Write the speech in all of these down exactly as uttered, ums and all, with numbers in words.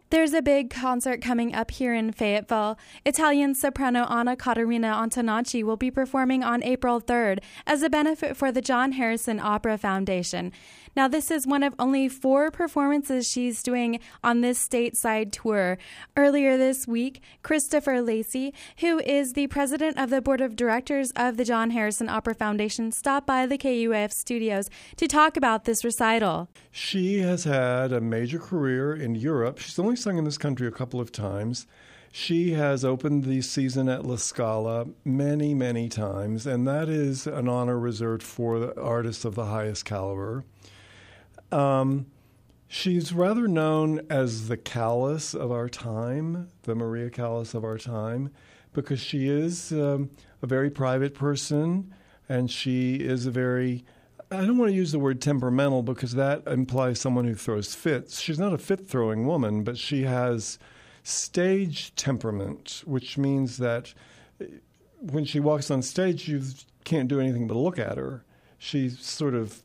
There's a big concert coming up here in Fayetteville. Italian soprano Anna Caterina Antonacci will be performing on April third as a benefit for the John Harrison Opera Foundation. Now, this is one of only four performances she's doing on this stateside tour. Earlier this week, Christopher Lacey, who is the president of the board of directors of the John Harrison Opera Foundation, stopped by the K U A F studios to talk about this recital. She has had a major career in Europe. She's only sung in this country a couple of times. She has opened the season at La Scala many, many times, and that is an honor reserved for the artists of the highest caliber. Um, she's rather known as the Callas of our time, the Maria Callas of our time, because she is um, a very private person, and she is a very, I don't want to use the word temperamental because that implies someone who throws fits. She's not a fit-throwing woman, but she has stage temperament, which means that when she walks on stage, you can't do anything but look at her. She sort of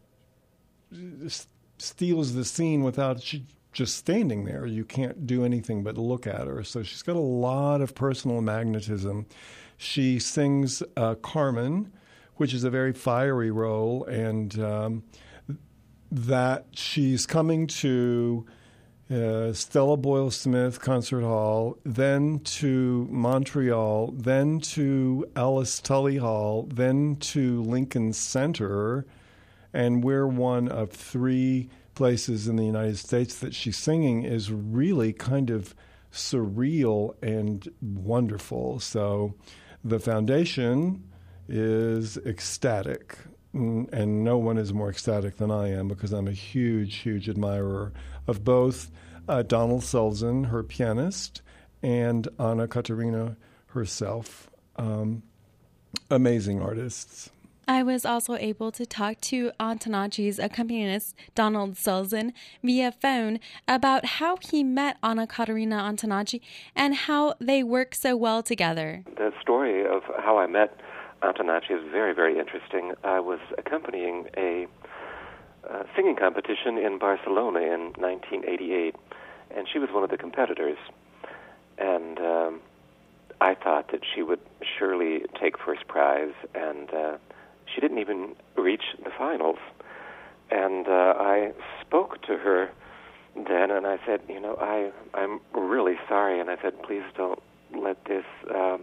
steals the scene without she just standing there. You can't do anything but look at her. So she's got a lot of personal magnetism. She sings uh, Carmen, which is a very fiery role, and um, that she's coming to uh, Stella Boyle Smith Concert Hall, then to Montreal, then to Alice Tully Hall, then to Lincoln Center, and we're one of three places in the United States that she's singing is really kind of surreal and wonderful. So the foundation is ecstatic, and no one is more ecstatic than I am because I'm a huge, huge admirer of both uh, Donald Sulzin, her pianist, and Anna Caterina herself. Um, amazing artists. I was also able to talk to Antonacci's accompanist, Donald Sulzin, via phone about how he met Anna Caterina Antonacci and how they work so well together. The story of how I met Antonacci is very, very interesting. I was accompanying a uh, singing competition in Barcelona in nineteen eighty-eight, and she was one of the competitors. And um, I thought that she would surely take first prize, and uh, she didn't even reach the finals. And uh, I spoke to her then, and I said, you know, I, I'm really sorry. And I said, please don't let this um,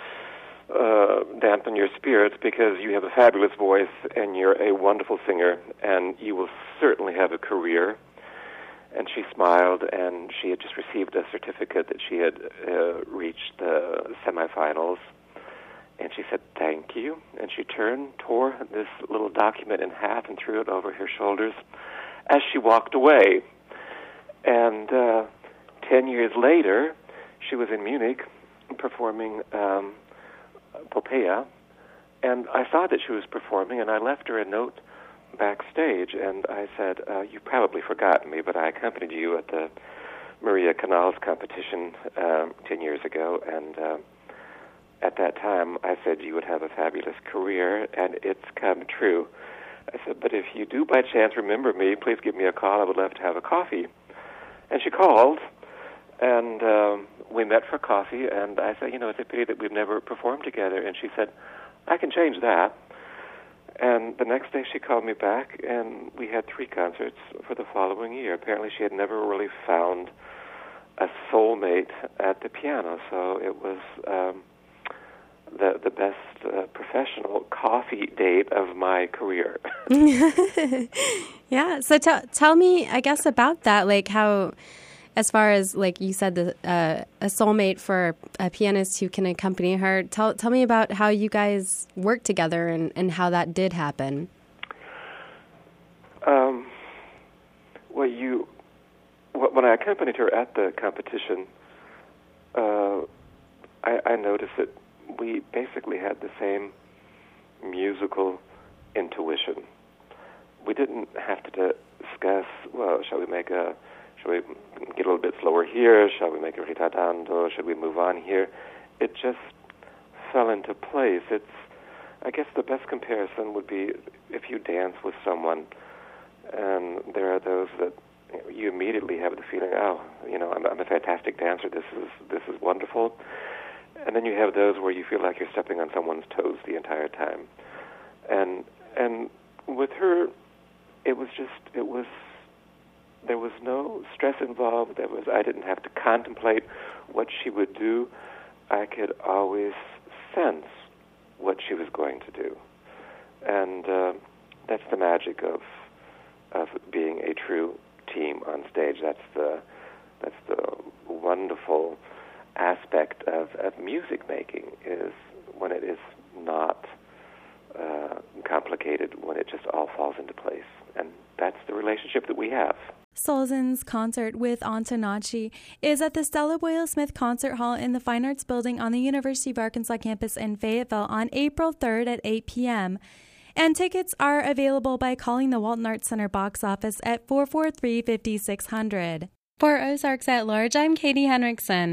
uh, dampen your spirits, because you have a fabulous voice, and you're a wonderful singer, and you will certainly have a career. And she smiled, and she had just received a certificate that she had uh, reached the semifinals. And she said, thank you. And she turned, tore this little document in half and threw it over her shoulders as she walked away. And uh, ten years later, she was in Munich performing um, Popea. And I saw that she was performing, and I left her a note backstage. And I said, uh, you've probably forgotten me, but I accompanied you at the Maria Canals competition uh, ten years ago. And Uh, At that time, I said you would have a fabulous career, and it's come true. I said, but if you do by chance remember me, please give me a call. I would love to have a coffee. And she called, and um, we met for coffee, and I said, you know, it's a pity that we've never performed together. And she said, I can change that. And the next day she called me back, and we had three concerts for the following year. Apparently she had never really found a soulmate at the piano, so it was Um, the the best uh, professional coffee date of my career. Yeah. So tell tell me, I guess, about that. Like how, as far as like you said, the uh, a soulmate for a pianist who can accompany her. Tell tell me about how you guys work together and, and how that did happen. Um. Well, you when I accompanied her at the competition, uh, I, I noticed that we basically had the same musical intuition. We didn't have to discuss, well, shall we make a, shall we get a little bit slower here? Shall we make a ritardando? Should we move on here? It just fell into place. It's, I guess the best comparison would be if you dance with someone, and there are those that you immediately have the feeling, oh, you know, I'm, I'm a fantastic dancer. This is this is wonderful. And then you have those where you feel like you're stepping on someone's toes the entire time. And and with her, it was just it was there was no stress involved. There was I didn't have to contemplate what she would do. I could always sense what she was going to do, and uh, that's the magic of of being a true team on stage. That's the that's the wonderful aspect of, of music making, is when it is not uh, complicated, when it just all falls into place, and that's the relationship that we have. Sullivan's concert with Antonacci is at the Stella Boyle Smith Concert Hall in the Fine Arts Building on the University of Arkansas campus in Fayetteville on April third at eight p.m. And tickets are available by calling the Walton Arts Center box office at four four three, five six zero zero. For Ozarks at Large, I'm Katie Henriksen.